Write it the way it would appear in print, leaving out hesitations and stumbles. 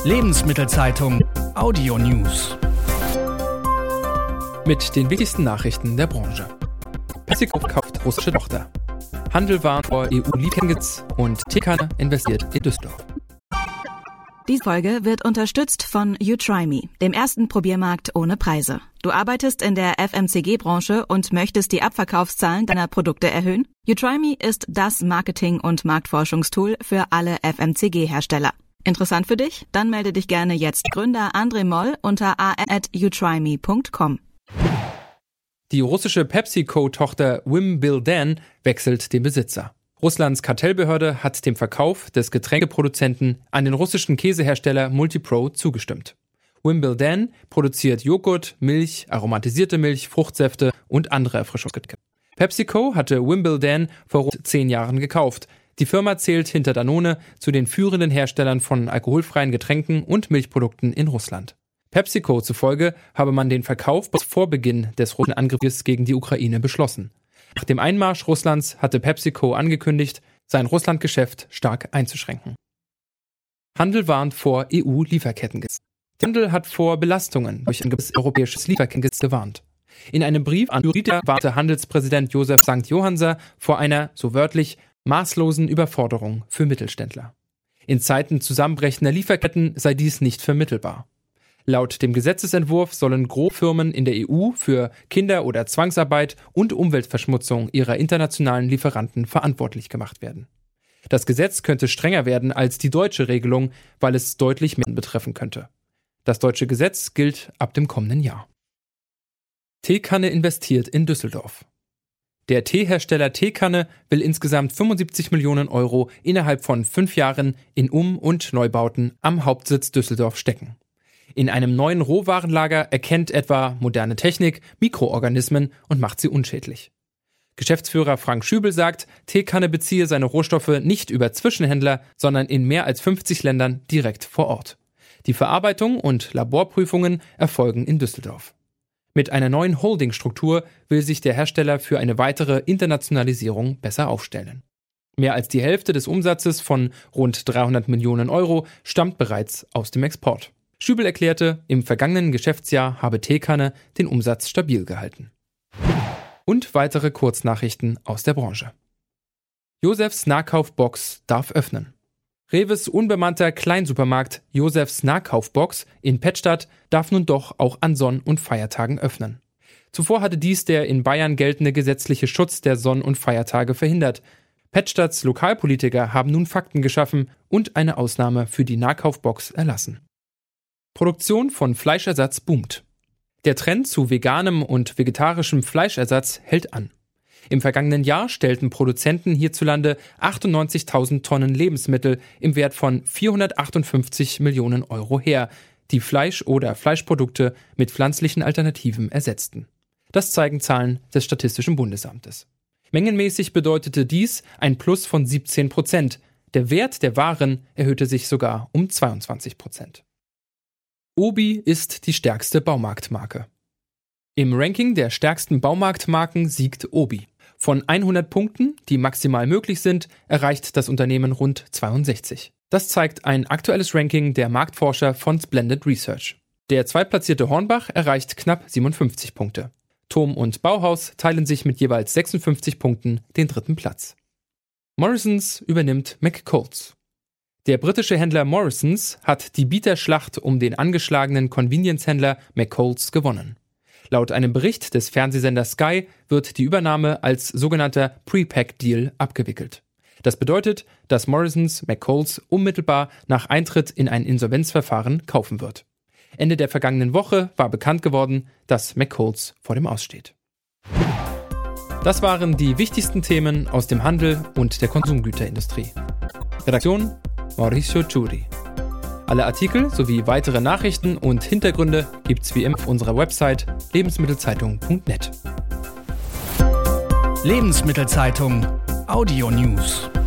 Lebensmittelzeitung Audio News. Mit den wichtigsten Nachrichten der Branche. PepsiCo kauft russische Tochter. Handel warnt vor EU-Lieferengitz und Teekanne investiert in Düsseldorf. Diese Folge wird unterstützt von You Try Me, dem ersten Probiermarkt ohne Preise. Du arbeitest in der FMCG-Branche und möchtest die Abverkaufszahlen deiner Produkte erhöhen? You Try Me ist das Marketing- und Marktforschungstool für alle FMCG-Hersteller. Interessant für dich? Dann melde dich gerne jetzt. Gründer André Moll unter a@youtryme.com. Die russische PepsiCo-Tochter Wimbledon wechselt den Besitzer. Russlands Kartellbehörde hat dem Verkauf des Getränkeproduzenten an den russischen Käsehersteller Multipro zugestimmt. Wimbledon produziert Joghurt, Milch, aromatisierte Milch, Fruchtsäfte und andere Erfrischungsgetränke. PepsiCo hatte Wimbledon vor rund 10 Jahren gekauft. Die Firma zählt hinter Danone zu den führenden Herstellern von alkoholfreien Getränken und Milchprodukten in Russland. PepsiCo zufolge habe man den Verkauf vor Beginn des russischen Angriffs gegen die Ukraine beschlossen. Nach dem Einmarsch Russlands hatte PepsiCo angekündigt, sein Russlandgeschäft stark einzuschränken. Handel warnt vor EU-Lieferkettengesetz. Der Handel hat vor Belastungen durch ein europäisches Lieferkettengesetz gewarnt. In einem Brief an Jurita warnte Handelspräsident Josef St. Johannser vor einer, so wörtlich, maßlosen Überforderung für Mittelständler. In Zeiten zusammenbrechender Lieferketten sei dies nicht vermittelbar. Laut dem Gesetzesentwurf sollen Großfirmen in der EU für Kinder- oder Zwangsarbeit und Umweltverschmutzung ihrer internationalen Lieferanten verantwortlich gemacht werden. Das Gesetz könnte strenger werden als die deutsche Regelung, weil es deutlich mehr betreffen könnte. Das deutsche Gesetz gilt ab dem kommenden Jahr. Teekanne investiert in Düsseldorf. Der Teehersteller Teekanne will insgesamt 75 Millionen Euro innerhalb von 5 Jahren in Um- und Neubauten am Hauptsitz Düsseldorf stecken. In einem neuen Rohwarenlager erkennt etwa moderne Technik Mikroorganismen und macht sie unschädlich. Geschäftsführer Frank Schübel sagt, Teekanne beziehe seine Rohstoffe nicht über Zwischenhändler, sondern in mehr als 50 Ländern direkt vor Ort. Die Verarbeitung und Laborprüfungen erfolgen in Düsseldorf. Mit einer neuen Holdingstruktur will sich der Hersteller für eine weitere Internationalisierung besser aufstellen. Mehr als die Hälfte des Umsatzes von rund 300 Millionen Euro stammt bereits aus dem Export. Schübel erklärte, im vergangenen Geschäftsjahr habe Teekanne den Umsatz stabil gehalten. Und weitere Kurznachrichten aus der Branche. Josefs Nahkaufbox darf öffnen. Reves unbemannter Kleinsupermarkt Josefs Nahkaufbox in Pettstadt darf nun doch auch an Sonn- und Feiertagen öffnen. Zuvor hatte dies der in Bayern geltende gesetzliche Schutz der Sonn- und Feiertage verhindert. Pettstadts Lokalpolitiker haben nun Fakten geschaffen und eine Ausnahme für die Nahkaufbox erlassen. Produktion von Fleischersatz boomt. Der Trend zu veganem und vegetarischem Fleischersatz hält an. Im vergangenen Jahr stellten Produzenten hierzulande 98.000 Tonnen Lebensmittel im Wert von 458 Millionen Euro her, die Fleisch oder Fleischprodukte mit pflanzlichen Alternativen ersetzten. Das zeigen Zahlen des Statistischen Bundesamtes. Mengenmäßig bedeutete dies ein Plus von 17%. Der Wert der Waren erhöhte sich sogar um 22%. Obi ist die stärkste Baumarktmarke. Im Ranking der stärksten Baumarktmarken siegt Obi. Von 100 Punkten, die maximal möglich sind, erreicht das Unternehmen rund 62. Das zeigt ein aktuelles Ranking der Marktforscher von Splendid Research. Der zweitplatzierte Hornbach erreicht knapp 57 Punkte. Thom und Bauhaus teilen sich mit jeweils 56 Punkten den 3. Platz. Morrisons übernimmt McColl's. Der britische Händler Morrisons hat die Bieterschlacht um den angeschlagenen Convenience-Händler McColl's gewonnen. Laut einem Bericht des Fernsehsenders Sky wird die Übernahme als sogenannter Pre-Pack-Deal abgewickelt. Das bedeutet, dass Morrisons McColl's unmittelbar nach Eintritt in ein Insolvenzverfahren kaufen wird. Ende der vergangenen Woche war bekannt geworden, dass McColl's vor dem Aus steht. Das waren die wichtigsten Themen aus dem Handel und der Konsumgüterindustrie. Redaktion Mauricio Turi. Alle Artikel sowie weitere Nachrichten und Hintergründe gibt's wie immer auf unserer Website lebensmittelzeitung.net. Lebensmittelzeitung Audio News.